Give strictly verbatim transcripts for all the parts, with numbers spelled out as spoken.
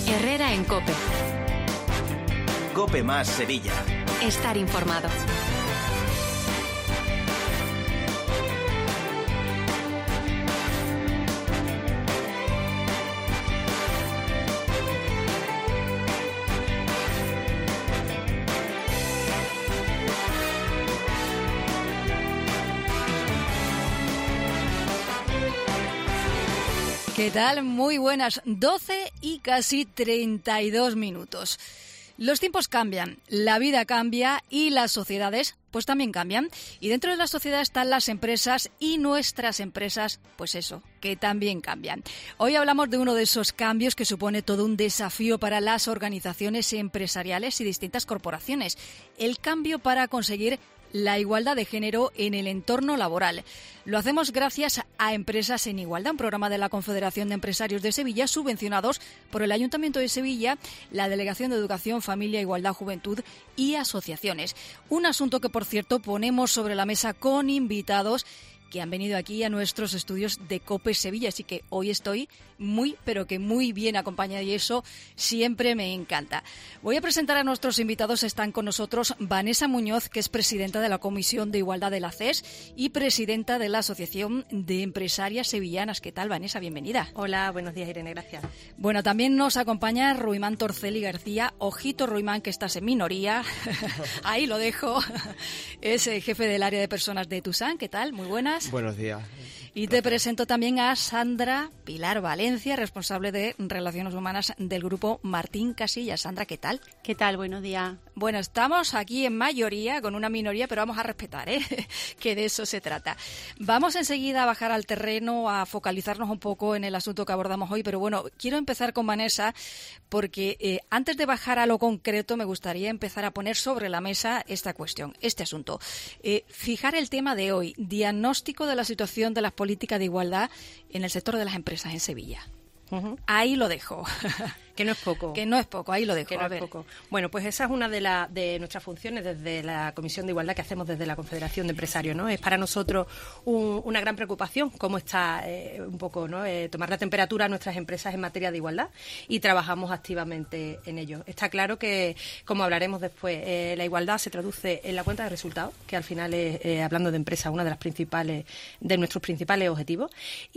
Herrera en COPE. COPE más Sevilla. Estar informado. ¿Qué tal? Muy buenas, doce y casi treinta y dos minutos. Los tiempos cambian, la vida cambia y las sociedades pues también cambian. Y dentro de la sociedad están las empresas y nuestras empresas, pues eso, que también cambian. Hoy hablamos de uno de esos cambios que supone todo un desafío para las organizaciones empresariales y distintas corporaciones. El cambio para conseguir la igualdad de género en el entorno laboral. Lo hacemos gracias a Empresas en Igualdad, un programa de la Confederación de Empresarios de Sevilla, subvencionados por el Ayuntamiento de Sevilla, la Delegación de Educación, Familia, Igualdad, Juventud y asociaciones. Un asunto que, por cierto, ponemos sobre la mesa con invitados que han venido aquí a nuestros estudios de COPE Sevilla, así que hoy estoy muy, pero que muy bien acompañada y eso siempre me encanta. Voy a presentar a nuestros invitados. Están con nosotros Vanessa Muñoz, que es presidenta de la Comisión de Igualdad de la C E S y presidenta de la Asociación de Empresarias Sevillanas. ¿Qué tal, Vanessa? Bienvenida. Hola, buenos días, Irene, gracias. Bueno, también nos acompaña Ruimán Torceli García. Ojito, Ruimán, que estás en minoría. Ahí lo dejo. Es el jefe del área de personas de Tusán. ¿Qué tal? Muy buenas. Buenos días. Y te presento también a Sandra Pilar Valencia, responsable de Relaciones Humanas del Grupo Martín Casillas. Sandra, ¿qué tal? ¿Qué tal? Buenos días. Bueno, estamos aquí en mayoría, con una minoría, pero vamos a respetar, ¿eh? Que de eso se trata. Vamos enseguida a bajar al terreno, a focalizarnos un poco en el asunto que abordamos hoy, pero bueno, quiero empezar con Vanessa, porque eh, antes de bajar a lo concreto, me gustaría empezar a poner sobre la mesa esta cuestión, este asunto. Eh, fijar el tema de hoy, diagnóstico de la situación de las políticas de igualdad en el sector de las empresas en Sevilla. Uh-huh. Ahí lo dejo. Que no es poco. Que no es poco, ahí lo dejo. Que no a es ver. poco. Bueno, pues esa es una de, la, de nuestras funciones desde la Comisión de Igualdad que hacemos desde la Confederación de Empresarios, ¿no? Es para nosotros un, una gran preocupación cómo está eh, un poco, ¿no? Eh, tomar la temperatura a nuestras empresas en materia de igualdad y trabajamos activamente en ello. Está claro que, como hablaremos después, eh, la igualdad se traduce en la cuenta de resultados, que al final es, eh, hablando de empresas, una de las principales, de nuestros principales objetivos.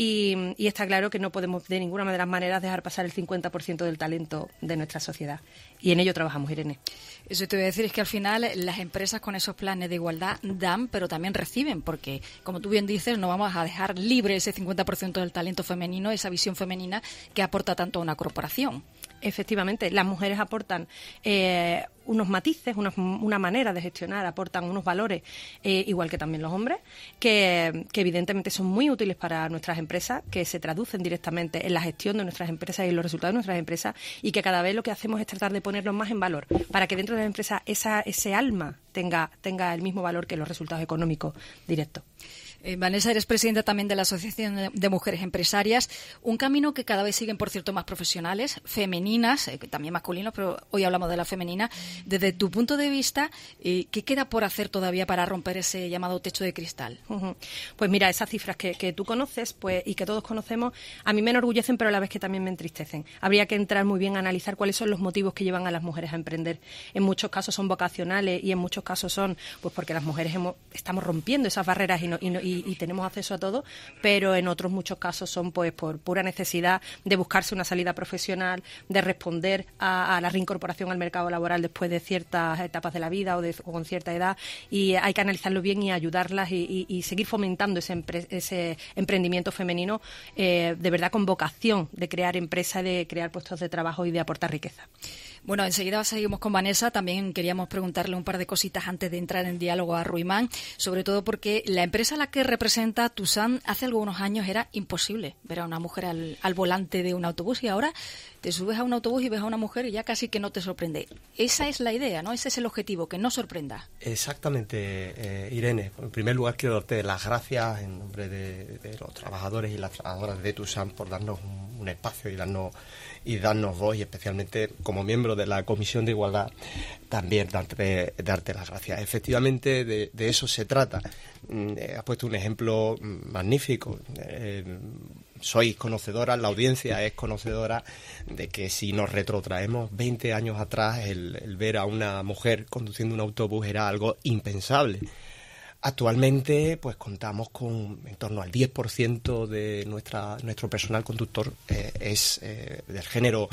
Y, y está claro que no podemos de ninguna de las maneras dejar pasar el cincuenta por ciento del talento de nuestra sociedad. Y en ello trabajamos, Irene. Eso te voy a decir, es que al final las empresas con esos planes de igualdad dan, pero también reciben, porque, como tú bien dices, no vamos a dejar libre ese cincuenta por ciento del talento femenino, esa visión femenina que aporta tanto a una corporación. Efectivamente, las mujeres aportan eh, unos matices, una, una manera de gestionar, aportan unos valores, eh, igual que también los hombres, que, que evidentemente son muy útiles para nuestras empresas, que se traducen directamente en la gestión de nuestras empresas y en los resultados de nuestras empresas, y que cada vez lo que hacemos es tratar de ponerlos más en valor, para que dentro de la empresa esa, ese alma tenga, tenga el mismo valor que los resultados económicos directos. Eh, Vanessa, eres presidenta también de la Asociación de Mujeres Empresarias, un camino que cada vez siguen, por cierto, más profesionales, femeninas, eh, también masculinos, pero hoy hablamos de la femenina. Desde tu punto de vista, eh, ¿qué queda por hacer todavía para romper ese llamado techo de cristal? Uh-huh. Pues mira, esas cifras que, que tú conoces pues y que todos conocemos, a mí me enorgullecen, pero a la vez que también me entristecen. Habría que entrar muy bien a analizar cuáles son los motivos que llevan a las mujeres a emprender. En muchos casos son vocacionales y en muchos casos son pues porque las mujeres hemos, estamos rompiendo esas barreras y, no, y, no, y Y, y tenemos acceso a todo, pero en otros muchos casos son pues por pura necesidad de buscarse una salida profesional, de responder a, a la reincorporación al mercado laboral después de ciertas etapas de la vida o, de, o con cierta edad, y hay que analizarlo bien y ayudarlas y, y, y seguir fomentando ese, empre, ese emprendimiento femenino eh, de verdad con vocación de crear empresa, de crear puestos de trabajo y de aportar riqueza. Bueno, enseguida seguimos con Vanessa. También queríamos preguntarle un par de cositas antes de entrar en diálogo a Ruimán, sobre todo porque la empresa a la que representa Tusán hace algunos años era imposible ver a una mujer al, al volante de un autobús, y ahora te subes a un autobús y ves a una mujer y ya casi que no te sorprende. Esa es la idea, ¿no? Ese es el objetivo, que no sorprenda. Exactamente, eh, Irene. En primer lugar quiero darte las gracias en nombre de, de los trabajadores y las trabajadoras de Tusán por darnos un, un espacio y darnos y darnos voz, y especialmente como miembro de la Comisión de Igualdad también darte, darte las gracias. Efectivamente, de, de eso se trata. Eh, has puesto un ejemplo magnífico. Eh, sois conocedoras, la audiencia es conocedora de que si nos retrotraemos veinte años atrás, el, el ver a una mujer conduciendo un autobús era algo impensable. Actualmente, pues contamos con en torno al diez por ciento de nuestra nuestro personal conductor eh, es eh, del género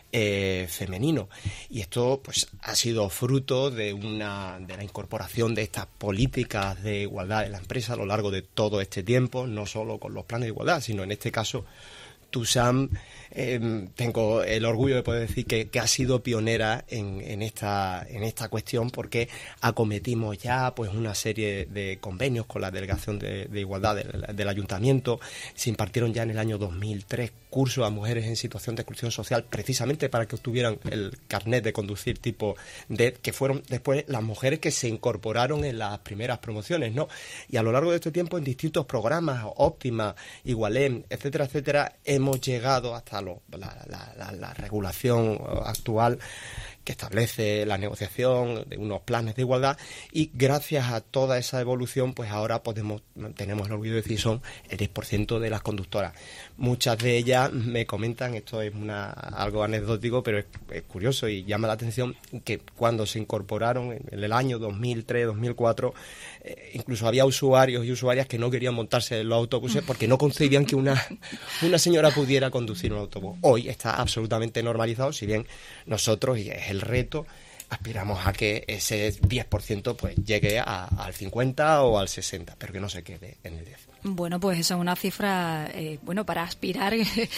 eh, femenino, y esto pues ha sido fruto de una de la incorporación de estas políticas de igualdad en la empresa a lo largo de todo este tiempo, no solo con los planes de igualdad, sino en este caso TUSAM, eh, tengo el orgullo de poder decir que, que ha sido pionera en, en esta en esta cuestión, porque acometimos ya pues una serie de convenios con la Delegación de, de Igualdad del, del Ayuntamiento. Se impartieron ya en el año dos mil tres cursos a mujeres en situación de exclusión social, precisamente para que obtuvieran el carnet de conducir tipo D, que fueron después las mujeres que se incorporaron en las primeras promociones, ¿no? Y a lo largo de este tiempo, en distintos programas, Óptima, Igualem, etcétera, etcétera, hemos llegado hasta lo, la, la, la, la regulación actual que establece la negociación de unos planes de igualdad, y gracias a toda esa evolución pues ahora podemos tenemos el orgullo de decir son el diez por ciento de las conductoras. Muchas de ellas me comentan, esto es una algo anecdótico, pero es, es curioso y llama la atención, que cuando se incorporaron en el año dos mil tres, dos mil cuatro, eh, incluso había usuarios y usuarias que no querían montarse en los autobuses porque no concebían que una, una señora pudiera conducir un autobús. Hoy está absolutamente normalizado, si bien nosotros, y es el reto, aspiramos a que ese diez por ciento pues llegue a, al cincuenta o al sesenta, pero que no se quede en el diez. Bueno, pues esa es una cifra, eh, bueno, para aspirar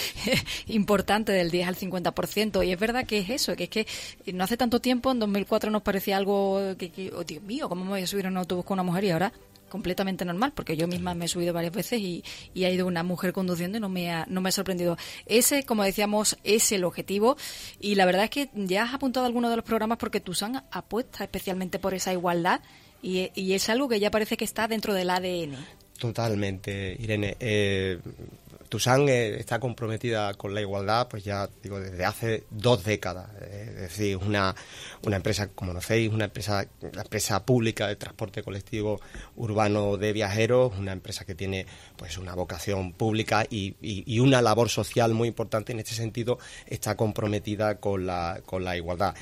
importante, del diez al cincuenta por ciento. Y es verdad que es eso, que es que no hace tanto tiempo, en dos mil cuatro nos parecía algo que, que oh, Dios mío, ¿cómo me voy a subir a un autobús con una mujer? Y ahora completamente normal, porque yo misma me he subido varias veces y, y ha ido una mujer conduciendo y no me ha, no me ha sorprendido. Ese, como decíamos, es el objetivo, y la verdad es que ya has apuntado a algunos de los programas porque TUSAM apuesta especialmente por esa igualdad, y, y es algo que ya parece que está dentro del A D N. Totalmente, Irene. Eh, TUSAM eh, está comprometida con la igualdad, pues ya digo, desde hace dos décadas. Eh, es decir, una una empresa, como conocéis, una empresa, una empresa pública de transporte colectivo urbano de viajeros, una empresa que tiene pues una vocación pública y, y, y una labor social muy importante. En este sentido, está comprometida con la con la igualdad.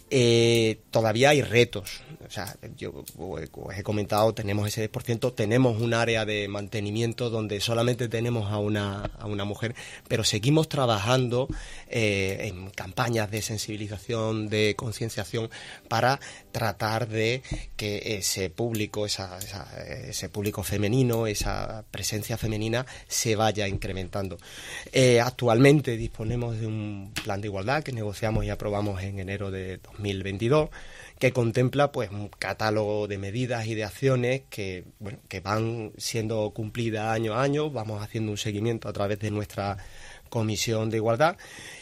Eh, todavía hay retos, o sea, yo os he comentado, tenemos ese diez por ciento, tenemos un área de mantenimiento donde solamente tenemos a una, a una mujer, pero seguimos trabajando eh, en campañas de sensibilización, de concienciación, para tratar de que ese público, esa, esa, ese público femenino, esa presencia femenina se vaya incrementando. Eh, actualmente disponemos de un plan de igualdad que negociamos y aprobamos en enero de dos mil veintidós, que contempla pues un catálogo de medidas y de acciones que bueno que van siendo cumplidas año a año. Vamos haciendo un seguimiento a través de nuestra Comisión de Igualdad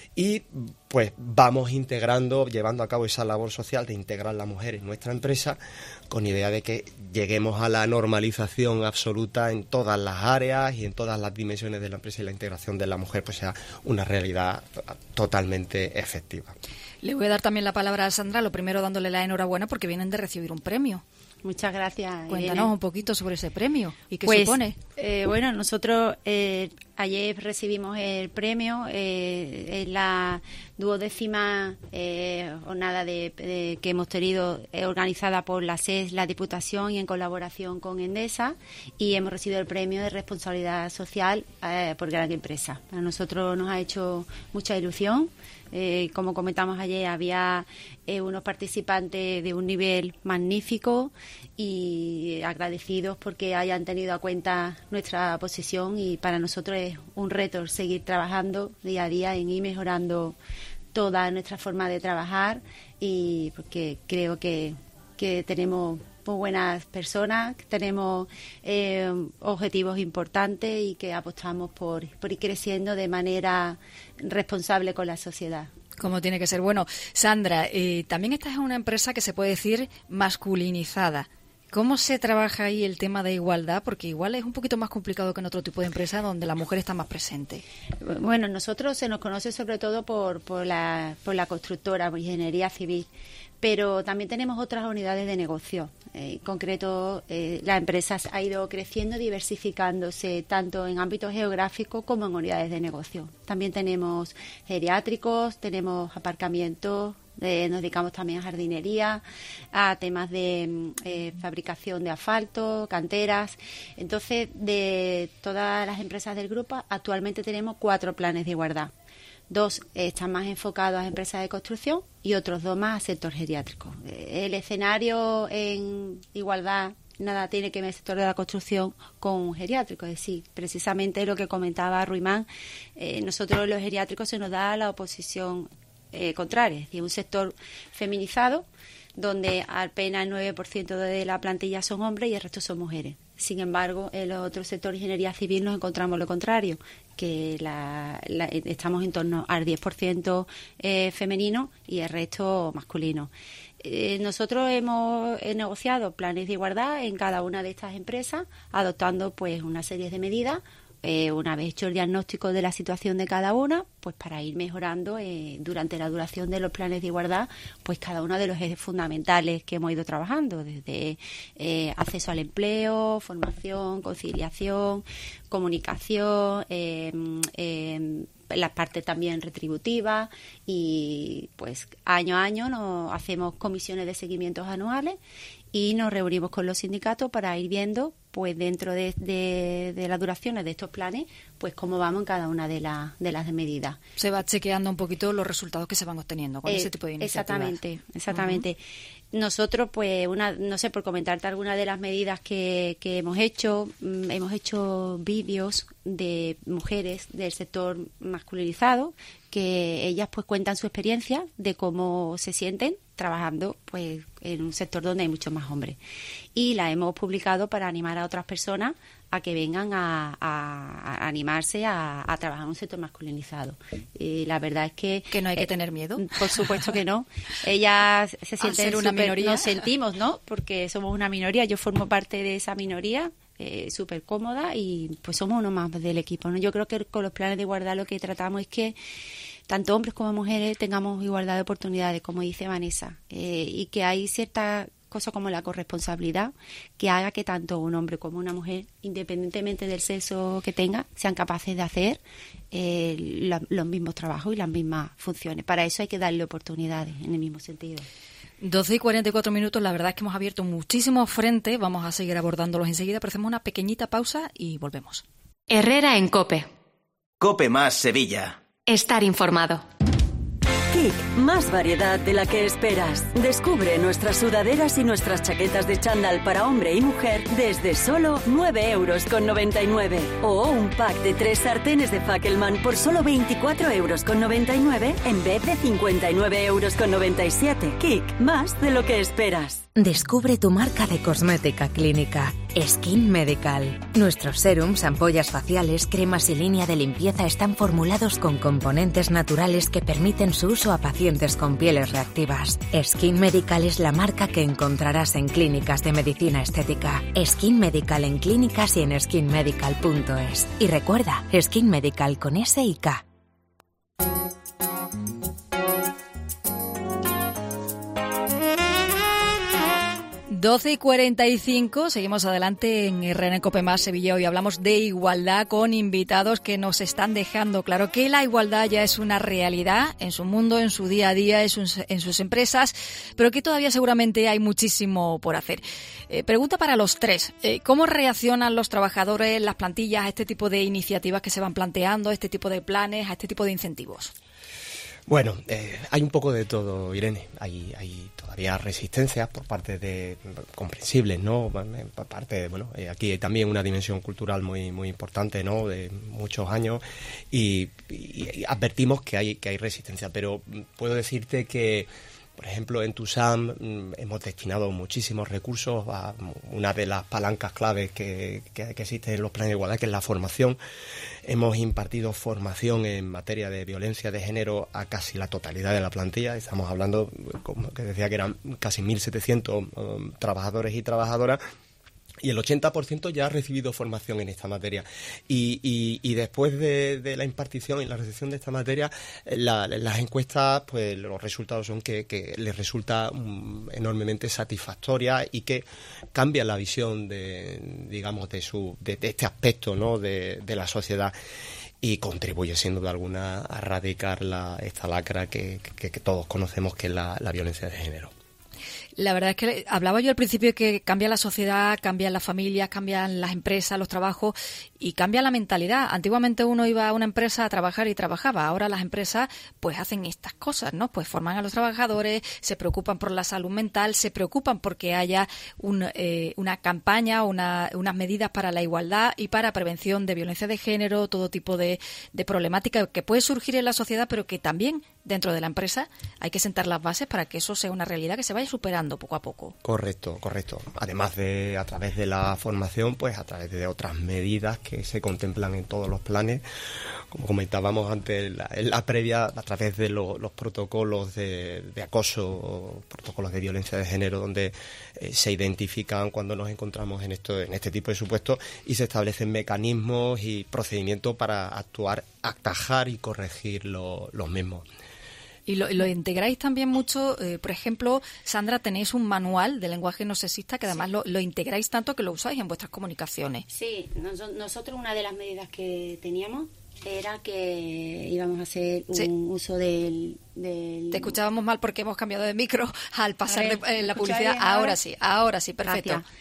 y pues vamos integrando, llevando a cabo esa labor social de integrar la mujer en nuestra empresa, con idea de que lleguemos a la normalización absoluta en todas las áreas y en todas las dimensiones de la empresa, y la integración de la mujer pues sea una realidad totalmente efectiva. Le voy a dar también la palabra a Sandra, lo primero dándole la enhorabuena porque vienen de recibir un premio. Muchas gracias, Cuéntanos Irene. un poquito sobre ese premio y qué pues, supone. Eh, bueno, nosotros eh, ayer recibimos el premio eh, en la duodécima eh, jornada de, de, que hemos tenido eh, organizada por la S E S, la Diputación, y en colaboración con Endesa, y hemos recibido el premio de responsabilidad social eh, por gran empresa. A nosotros nos ha hecho mucha ilusión. Eh, como comentamos ayer, había eh, unos participantes de un nivel magnífico y agradecidos porque hayan tenido a cuenta nuestra posición, y para nosotros es un reto seguir trabajando día a día en ir mejorando toda nuestra forma de trabajar, y porque creo que, que tenemos muy buenas personas, que tenemos eh, objetivos importantes y que apostamos por, por ir creciendo de manera responsable con la sociedad. Como tiene que ser. Bueno, Sandra, eh, también esta es una empresa que se puede decir masculinizada. ¿Cómo se trabaja ahí el tema de igualdad? Porque igual es un poquito más complicado que en otro tipo de empresa donde la mujer está más presente. Bueno, nosotros se nos conoce sobre todo por, por, la, por la constructora, por ingeniería civil, pero también tenemos otras unidades de negocio. En concreto, eh, la empresa ha ido creciendo, diversificándose tanto en ámbito geográfico como en unidades de negocio. También tenemos geriátricos, tenemos aparcamientos, eh, nos dedicamos también a jardinería, a temas de eh, fabricación de asfalto, canteras. Entonces, de todas las empresas del grupo, actualmente tenemos cuatro planes de igualdad. Dos están más enfocados a empresas de construcción y otros dos más a sector geriátrico. El escenario en igualdad nada tiene que ver el sector de la construcción con un geriátrico. Es decir, precisamente lo que comentaba Ruimán, eh, nosotros los geriátricos se nos da la oposición eh, contraria. Es decir, un sector feminizado donde apenas el nueve por ciento de la plantilla son hombres y el resto son mujeres. Sin embargo, en el otro sector de ingeniería civil nos encontramos lo contrario, que la, la, estamos en torno al diez por ciento eh, femenino y el resto masculino. Eh, nosotros hemos eh, negociado planes de igualdad en cada una de estas empresas, adoptando pues una serie de medidas. Eh, una vez hecho el diagnóstico de la situación de cada una, pues para ir mejorando eh, durante la duración de los planes de igualdad, pues cada uno de los ejes fundamentales que hemos ido trabajando, desde eh, acceso al empleo, formación, conciliación, comunicación, eh, eh, la parte también retributiva, y pues año a año nos hacemos comisiones de seguimientos anuales y nos reunimos con los sindicatos para ir viendo, pues dentro de, de, de las duraciones de estos planes, pues cómo vamos en cada una de, la, de las medidas. Se va chequeando un poquito los resultados que se van obteniendo con eh, ese tipo de iniciativas. Exactamente, exactamente. Uh-huh. Nosotros, pues, una, no sé, por comentarte algunas de las medidas que, que hemos hecho, mmm, hemos hecho vídeos de mujeres del sector masculinizado, que ellas pues cuentan su experiencia de cómo se sienten trabajando pues en un sector donde hay muchos más hombres, y la hemos publicado para animar a otras personas a que vengan a, a, a animarse a, a trabajar en un sector masculinizado. Y la verdad es que que no hay que eh, tener miedo. Por supuesto que no. Ellas se sienten una super, minoría. Nos sentimos, ¿no? Porque somos una minoría. Yo formo parte de esa minoría. Eh, súper cómoda, y pues somos uno más del equipo, ¿no? Yo creo que con los planes de igualdad lo que tratamos es que tanto hombres como mujeres tengamos igualdad de oportunidades, como dice Vanessa, eh, y que hay ciertas cosas como la corresponsabilidad que haga que tanto un hombre como una mujer, independientemente del sexo que tenga, sean capaces de hacer eh, la, los mismos trabajos y las mismas funciones. Para eso hay que darle oportunidades en el mismo sentido. doce y cuarenta y cuatro minutos, la verdad es que hemos abierto muchísimos frentes, vamos a seguir abordándolos enseguida, pero hacemos una pequeñita pausa y volvemos. Herrera en COPE. COPE más Sevilla. Estar informado. Kik, más variedad de la que esperas. Descubre nuestras sudaderas y nuestras chaquetas de chándal para hombre y mujer desde solo nueve euros con noventa y nueve. O un pack de tres sartenes de Fackelman por solo veinticuatro euros con noventa y nueve en vez de cincuenta y nueve euros con noventa y siete. Kik, más de lo que esperas. Descubre tu marca de cosmética clínica, Skin Medical. Nuestros serums, ampollas faciales, cremas y línea de limpieza están formulados con componentes naturales que permiten su uso a pacientes con pieles reactivas. Skin Medical es la marca que encontrarás en clínicas de medicina estética. Skin Medical en clínicas y en skin medical punto es. Y recuerda, Skin Medical con S y K. doce y cuarenta y cinco, seguimos adelante en Herrera en COPE más Sevilla. Hoy hablamos de igualdad con invitados que nos están dejando claro que la igualdad ya es una realidad en su mundo, en su día a día, en sus, en sus empresas, pero que todavía seguramente hay muchísimo por hacer. Eh, pregunta para los tres. Eh, ¿Cómo reaccionan los trabajadores, las plantillas a este tipo de iniciativas que se van planteando, a este tipo de planes, a este tipo de incentivos? Bueno, eh, hay un poco de todo, Irene. Hay, hay todavía resistencias por parte de comprensibles, ¿no? Por parte, bueno, eh, aquí hay también una dimensión cultural muy muy importante, ¿no? De muchos años, y, y, y advertimos que hay que hay resistencia, pero puedo decirte que, por ejemplo, en TUSAM mmm, hemos destinado muchísimos recursos a una de las palancas claves que, que, que existe en los planes de igualdad, que es la formación. Hemos impartido formación en materia de violencia de género a casi la totalidad de la plantilla. Estamos hablando, como que decía, que eran casi mil setecientos um, trabajadores y trabajadoras. y el ochenta por ciento ya ha recibido formación en esta materia. Y, y, y después de, de la impartición y la recepción de esta materia, la, las encuestas, pues los resultados son que, que les resulta um, enormemente satisfactoria y que cambia la visión de, digamos, de su de, de este aspecto, ¿no?, de, de la sociedad, y contribuye sin duda alguna a erradicar la, esta lacra que, que, que todos conocemos, que es la, la violencia de género. La verdad es que hablaba yo al principio que cambia la sociedad, cambian las familias, cambian las empresas, los trabajos y cambia la mentalidad. Antiguamente uno iba a una empresa a trabajar y trabajaba. Ahora las empresas pues hacen estas cosas, ¿no? Pues forman a los trabajadores, se preocupan por la salud mental, se preocupan porque haya un, eh, una campaña, una, unas medidas para la igualdad y para prevención de violencia de género, todo tipo de, de problemática que puede surgir en la sociedad, pero que también dentro de la empresa hay que sentar las bases para que eso sea una realidad que se vaya superando poco a poco. Correcto, correcto. Además de, a través de la formación, pues a través de otras medidas que se contemplan en todos los planes, como comentábamos antes en la, en la previa, a través de lo, los protocolos de, de acoso, protocolos de violencia de género, donde eh, se identifican cuando nos encontramos en esto, en este tipo de supuestos, y se establecen mecanismos y procedimientos para actuar, atajar y corregir lo, los mismos. Y lo, lo integráis también mucho, eh, por ejemplo, Sandra, tenéis un manual de lenguaje no sexista que además sí. lo, lo integráis tanto que lo usáis en vuestras comunicaciones. Sí, nos, nosotros una de las medidas que teníamos era que íbamos a hacer un sí. uso del, del... Te escuchábamos mal porque hemos cambiado de micro al pasar ver, de eh, la publicidad. Ahora? ahora sí, ahora sí, perfecto. Gracias.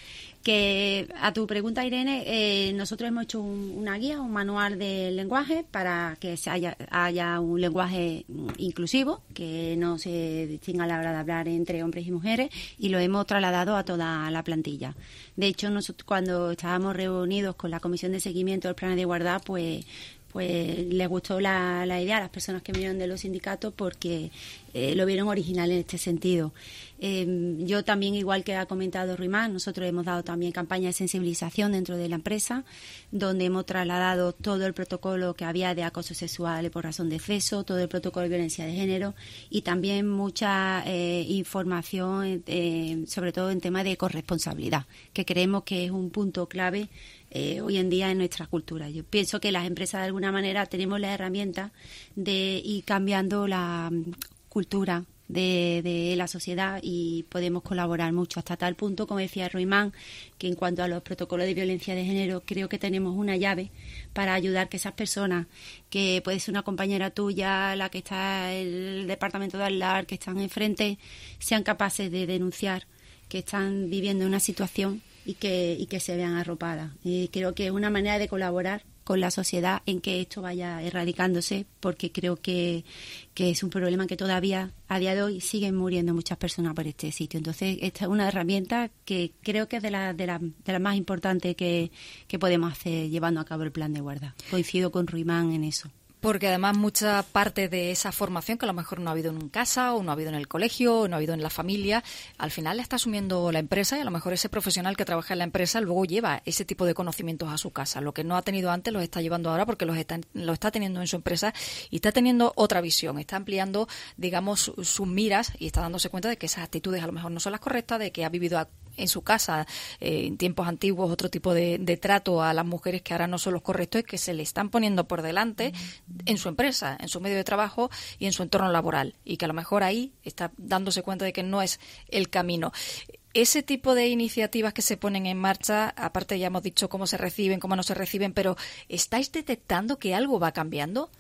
Que a tu pregunta, Irene, eh, nosotros hemos hecho un, una guía, un manual de lenguaje para que se haya, haya un lenguaje inclusivo, que no se distinga a la hora de hablar entre hombres y mujeres, y lo hemos trasladado a toda la plantilla. De hecho, nosotros cuando estábamos reunidos con la Comisión de Seguimiento del Plan de Igualdad, pues pues les gustó la, la idea a las personas que vinieron de los sindicatos porque eh, lo vieron original en este sentido. Eh, yo también, igual que ha comentado Ruimán, nosotros hemos dado también campaña de sensibilización dentro de la empresa, donde hemos trasladado todo el protocolo que había de acoso sexual por razón de sexo, todo el protocolo de violencia de género y también mucha eh, información, eh, sobre todo en tema de corresponsabilidad, que creemos que es un punto clave Eh, hoy en día en nuestra cultura. Yo pienso que las empresas de alguna manera tenemos la herramienta de ir cambiando la um, cultura de, de la sociedad y podemos colaborar mucho hasta tal punto, como decía Ruimán, que en cuanto a los protocolos de violencia de género creo que tenemos una llave para ayudar que esas personas, que puede ser una compañera tuya, la que está en el departamento de al lado, que están enfrente, sean capaces de denunciar que están viviendo una situación y que, y que se vean arropadas. Y creo que es una manera de colaborar con la sociedad en que esto vaya erradicándose, porque creo que, que es un problema que todavía a día de hoy siguen muriendo muchas personas por este sitio. Entonces, esta es una herramienta que creo que es de las de la, de la más importantes que, que podemos hacer llevando a cabo el plan de igualdad. Coincido con Ruimán en eso. Porque además mucha parte de esa formación que a lo mejor no ha habido en casa o no ha habido en el colegio o no ha habido en la familia, al final la está asumiendo la empresa y a lo mejor ese profesional que trabaja en la empresa luego lleva ese tipo de conocimientos a su casa. Lo que no ha tenido antes los está llevando ahora porque los está, lo está teniendo en su empresa y está teniendo otra visión, está ampliando, digamos, sus miras y está dándose cuenta de que esas actitudes a lo mejor no son las correctas, de que ha vivido a en su casa, eh, en tiempos antiguos, otro tipo de, de trato a las mujeres que ahora no son los correctos y que se le están poniendo por delante en su empresa, en su medio de trabajo y en su entorno laboral. Y que a lo mejor ahí está dándose cuenta de que no es el camino. Ese tipo de iniciativas que se ponen en marcha, aparte ya hemos dicho cómo se reciben, cómo no se reciben, pero ¿estáis detectando que algo va cambiando?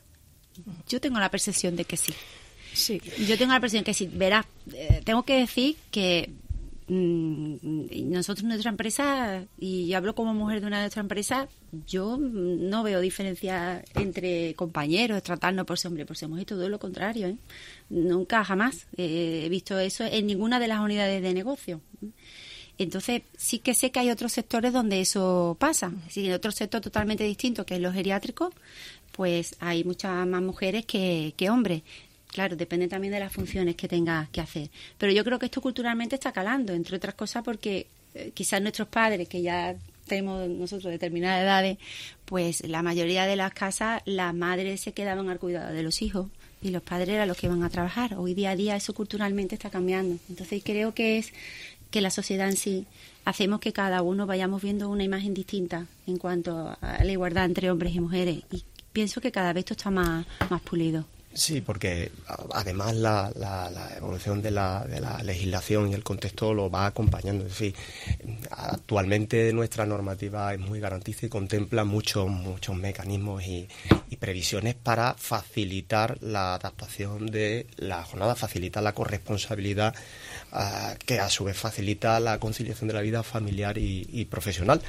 Yo tengo la percepción de que sí. Sí. Yo tengo la percepción de que sí. Verás, eh, tengo que decir que nosotros en nuestra empresa, y hablo como mujer de una de nuestras empresas, yo no veo diferencia entre compañeros, tratarnos por ser hombre, por ser mujer, todo lo contrario, ¿eh? Nunca, jamás eh, he visto eso en ninguna de las unidades de negocio. Entonces, sí que sé que hay otros sectores donde eso pasa. Sí, en otro sector totalmente distinto, que es los geriátricos, pues hay muchas más mujeres que, que hombres. Claro, depende también de las funciones que tengas que hacer. Pero yo creo que esto culturalmente está calando, entre otras cosas porque eh, quizás nuestros padres, que ya tenemos nosotros determinadas edades, pues la mayoría de las casas, las madres se quedaban al cuidado de los hijos y los padres eran los que iban a trabajar. Hoy día a día eso culturalmente está cambiando. Entonces creo que es que la sociedad en sí hacemos que cada uno vayamos viendo una imagen distinta en cuanto a la igualdad entre hombres y mujeres. Y pienso que cada vez esto está más, más pulido. Sí, porque además la, la, la evolución de la, de la legislación y el contexto lo va acompañando. Es decir, actualmente nuestra normativa es muy garantista y contempla muchos muchos mecanismos y, y previsiones para facilitar la adaptación de la jornada, facilitar la corresponsabilidad, uh, que a su vez facilita la conciliación de la vida familiar y, y profesional.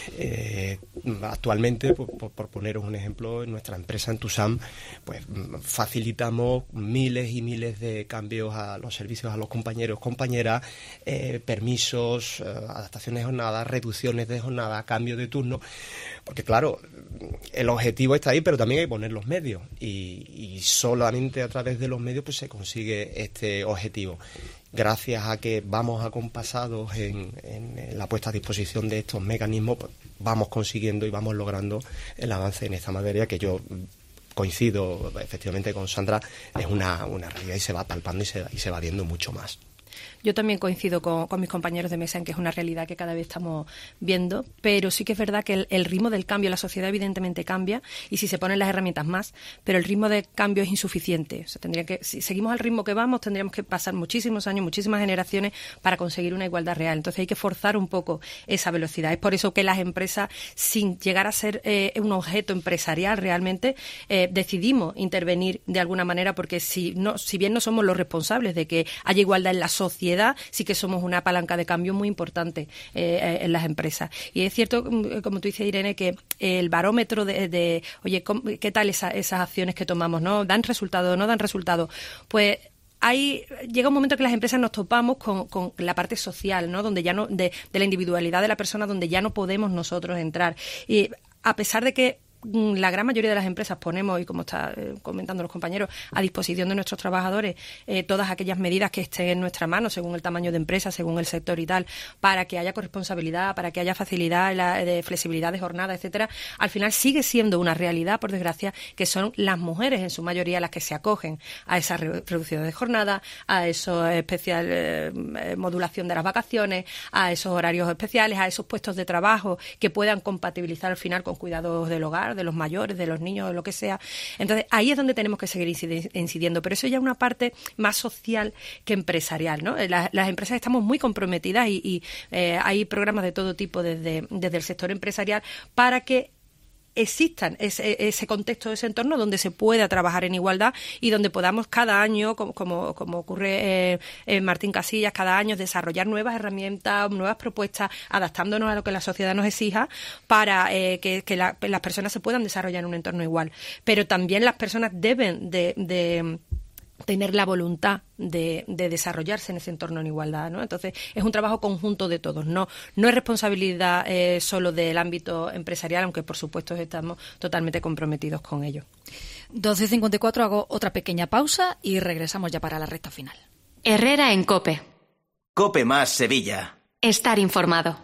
Eh, actualmente, por, por, por poneros un ejemplo, en nuestra empresa, en TUSAM, pues facilitamos miles y miles de cambios a los servicios a los compañeros, compañeras, eh, permisos, eh, adaptaciones de jornada, reducciones de jornada, cambio de turno, porque claro, el objetivo está ahí, pero también hay que poner los medios y, y solamente a través de los medios pues se consigue este objetivo. Gracias a que vamos acompasados en, en, en la puesta a disposición de estos mecanismos, pues vamos consiguiendo y vamos logrando el avance en esta materia, que yo coincido efectivamente con Sandra, es una, una realidad y se va palpando y se, y se va viendo mucho más. Yo también coincido con, con mis compañeros de mesa en que es una realidad que cada vez estamos viendo, pero sí que es verdad que el, el ritmo del cambio, la sociedad evidentemente cambia y si se ponen las herramientas más, pero el ritmo de cambio es insuficiente. O sea, tendría que, si seguimos al ritmo que vamos, tendríamos que pasar muchísimos años, muchísimas generaciones para conseguir una igualdad real. Entonces hay que forzar un poco esa velocidad. Es por eso que las empresas, sin llegar a ser eh, un objeto empresarial realmente, eh, decidimos intervenir de alguna manera, porque si, no, si bien no somos los responsables de que haya igualdad en la sociedad, sí que somos una palanca de cambio muy importante eh, en las empresas. Y es cierto, como tú dices, Irene, que el barómetro de, de oye, ¿qué tal esa, esas acciones que tomamos? ¿No dan resultado o no dan resultado? Pues Hay, llega un momento que las empresas nos topamos con, con la parte social, ¿no? Donde ya no, de, de la individualidad de la persona, donde ya no podemos nosotros entrar. Y a pesar de que la gran mayoría de las empresas ponemos, y como está eh, comentando los compañeros, a disposición de nuestros trabajadores eh, todas aquellas medidas que estén en nuestra mano, según el tamaño de empresa, según el sector y tal, para que haya corresponsabilidad, para que haya facilidad la, de flexibilidad de jornada, etcétera. Al final sigue siendo una realidad, por desgracia, que son las mujeres en su mayoría las que se acogen a esa re- reducción de jornada, a esa especial eh, modulación de las vacaciones, a esos horarios especiales, a esos puestos de trabajo que puedan compatibilizar al final con cuidados del hogar, de los mayores, de los niños, de lo que sea. Entonces, ahí es donde tenemos que seguir incidiendo, pero eso ya es una parte más social que empresarial, ¿no? Las, las empresas estamos muy comprometidas y, y eh, hay programas de todo tipo desde, desde el sector empresarial para que existan ese, ese contexto, ese entorno donde se pueda trabajar en igualdad y donde podamos cada año, como, como, como ocurre eh, en Martín Casillas, cada año desarrollar nuevas herramientas, nuevas propuestas, adaptándonos a lo que la sociedad nos exija para eh, que, que la, las personas se puedan desarrollar en un entorno igual. Pero también las personas deben de, de tener la voluntad de, de desarrollarse en ese entorno en igualdad, ¿no? Entonces, es un trabajo conjunto de todos, no, no es responsabilidad eh, solo del ámbito empresarial, aunque por supuesto estamos totalmente comprometidos con ello. doce cincuenta y cuatro, hago otra pequeña pausa y regresamos ya para la recta final. Herrera en COPE. COPE más Sevilla. Estar informado.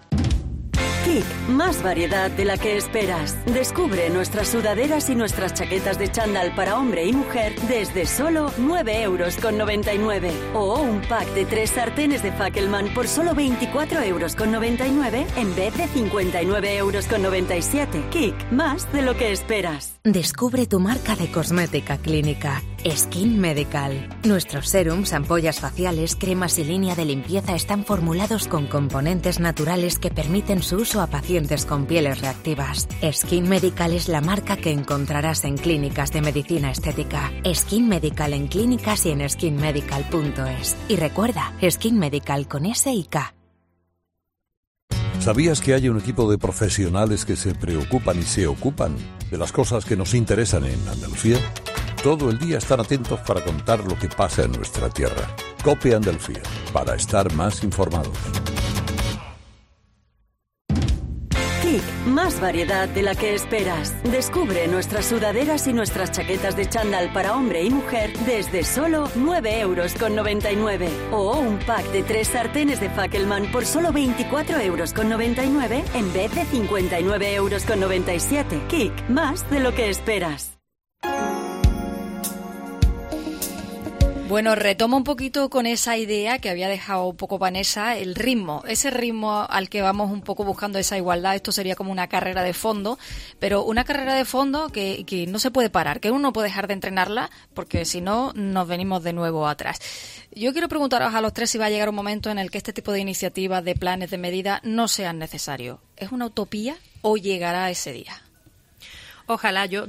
Kik, más variedad de la que esperas. Descubre nuestras sudaderas y nuestras chaquetas de chándal para hombre y mujer desde solo nueve euros con noventa y nueve. O un pack de tres sartenes de Fackelman por solo veinticuatro euros con noventa y nueve en vez de cincuenta y nueve euros con noventa y siete. Kik, más de lo que esperas. Descubre tu marca de cosmética clínica. Skin Medical. Nuestros serums, ampollas faciales, cremas y línea de limpieza están formulados con componentes naturales que permiten su uso a pacientes con pieles reactivas. Skin Medical es la marca que encontrarás en clínicas de medicina estética. Skin Medical en clínicas y en skin medical punto es. Y recuerda, Skin Medical con S y K. ¿Sabías que hay un equipo de profesionales que se preocupan y se ocupan de las cosas que nos interesan en Andalucía? Todo el día están atentos para contar lo que pasa en nuestra tierra. COPE Andalucía, para estar más informados. Kik, más variedad de la que esperas. Descubre nuestras sudaderas y nuestras chaquetas de chándal para hombre y mujer desde solo nueve euros con noventa y nueve. O un pack de tres sartenes de Fackelman por solo veinticuatro euros con noventa y nueve en vez de cincuenta y nueve euros con noventa y siete. Kik, más de lo que esperas. Bueno, retomo un poquito con esa idea que había dejado un poco Vanessa, el ritmo, ese ritmo al que vamos un poco buscando esa igualdad. Esto sería como una carrera de fondo, pero una carrera de fondo que, que no se puede parar, que uno no puede dejar de entrenarla, porque si no nos venimos de nuevo atrás. Yo quiero preguntaros a los tres si va a llegar un momento en el que este tipo de iniciativas, de planes, de medidas, no sean necesarios. ¿Es una utopía o llegará ese día? Ojalá. Yo,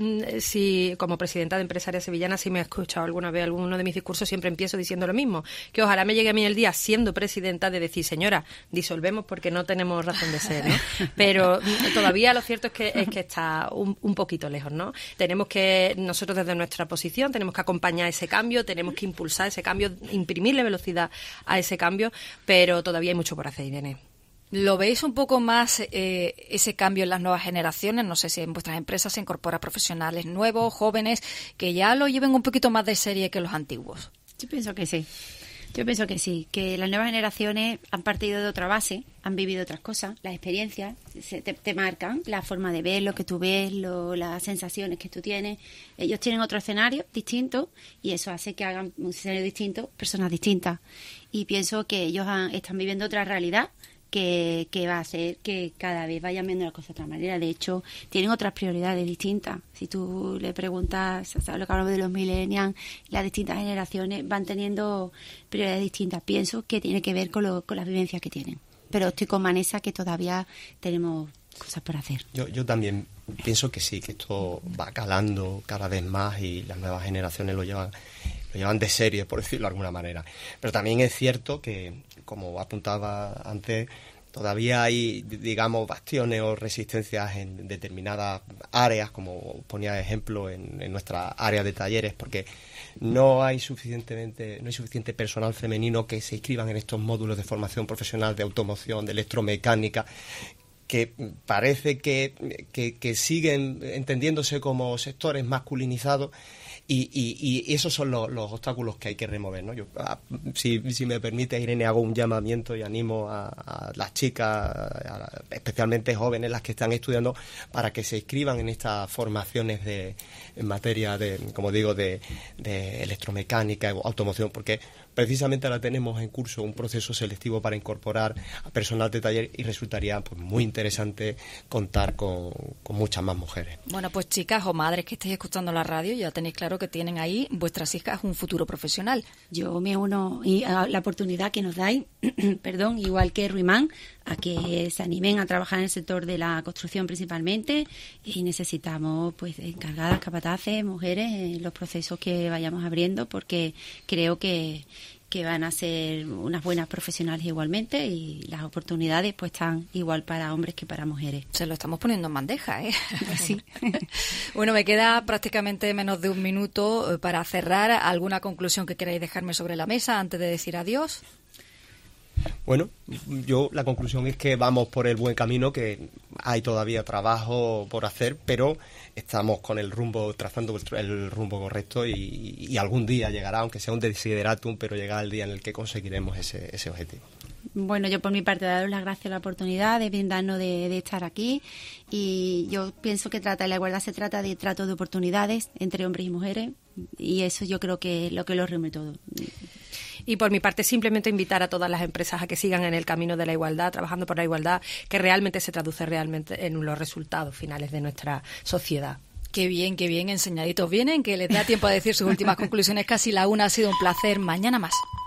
si como presidenta de Empresarias Sevillanas, si me ha escuchado alguna vez alguno de mis discursos, siempre empiezo diciendo lo mismo, que ojalá me llegue a mí el día, siendo presidenta, de decir, señora, disolvemos porque no tenemos razón de ser, ¿no? Pero todavía lo cierto es que es que está un, un poquito lejos, ¿no? Tenemos que, nosotros desde nuestra posición, tenemos que acompañar ese cambio, tenemos que impulsar ese cambio, imprimirle velocidad a ese cambio, pero todavía hay mucho por hacer, Irene. ¿Lo veis un poco más eh, ese cambio en las nuevas generaciones? No sé si en vuestras empresas se incorpora profesionales nuevos, jóvenes, que ya lo lleven un poquito más de serie que los antiguos. Yo pienso que sí. Yo pienso que sí, que las nuevas generaciones han partido de otra base, han vivido otras cosas, las experiencias se te, te marcan, la forma de ver, lo que tú ves, lo, las sensaciones que tú tienes. Ellos tienen otro escenario distinto y eso hace que hagan un escenario distinto, personas distintas. Y pienso que ellos han, están viviendo otra realidad que, que va a hacer que cada vez vayan viendo las cosas de otra manera. De hecho, tienen otras prioridades distintas. Si tú le preguntas, ¿sabes lo que hablamos de los millennials? Las distintas generaciones van teniendo prioridades distintas. Pienso que tiene que ver con, lo, con las vivencias que tienen. Pero estoy con Vanessa, que todavía tenemos cosas por hacer. Yo, yo también pienso que sí, que esto va calando cada vez más y las nuevas generaciones lo llevan, lo llevan de serie, por decirlo de alguna manera. Pero también es cierto que, como apuntaba antes, todavía hay, digamos, bastiones o resistencias en determinadas áreas, como ponía de ejemplo en, en nuestra área de talleres, porque no hay suficientemente, no hay suficiente personal femenino que se inscriban en estos módulos de formación profesional de automoción, de electromecánica, que parece que, que, que siguen entendiéndose como sectores masculinizados. Y, y, y esos son los, los obstáculos que hay que remover, ¿no? Yo, a, si, si me permite, Irene, hago un llamamiento y animo a, a las chicas, a, especialmente jóvenes, las que están estudiando, para que se inscriban en estas formaciones de, en materia de, como digo, de, de electromecánica, automoción, porque precisamente ahora tenemos en curso un proceso selectivo para incorporar a personal de taller y resultaría pues muy interesante contar con, con muchas más mujeres. Bueno, pues chicas o madres que estéis escuchando la radio, ya tenéis claro que tienen ahí vuestras hijas un futuro profesional. Yo me uno a la oportunidad que nos dais, perdón, igual que Ruimán, a que se animen a trabajar en el sector de la construcción principalmente, y necesitamos pues encargadas, capataces, mujeres en los procesos que vayamos abriendo, porque creo que que van a ser unas buenas profesionales igualmente, y las oportunidades pues están igual para hombres que para mujeres. Se lo estamos poniendo en bandeja, ¿eh? Sí. Bueno, me queda prácticamente menos de un minuto para cerrar. ¿Alguna conclusión que queráis dejarme sobre la mesa antes de decir adiós? Bueno, yo la conclusión es que vamos por el buen camino, que hay todavía trabajo por hacer, pero estamos con el rumbo, trazando el rumbo correcto, y, y algún día llegará, aunque sea un desideratum, pero llegará el día en el que conseguiremos ese, ese objetivo. Bueno, yo por mi parte daros las gracias a la oportunidad de brindarnos de, de estar aquí, y yo pienso que trata la igualdad se trata de trato de oportunidades entre hombres y mujeres, y eso yo creo que es lo que lo reúne todo. Y por mi parte, simplemente invitar a todas las empresas a que sigan en el camino de la igualdad, trabajando por la igualdad, que realmente se traduce realmente en los resultados finales de nuestra sociedad. Qué bien, qué bien, enseñaditos vienen, que les da tiempo a decir sus últimas conclusiones. Casi la una. Ha sido un placer. Mañana más.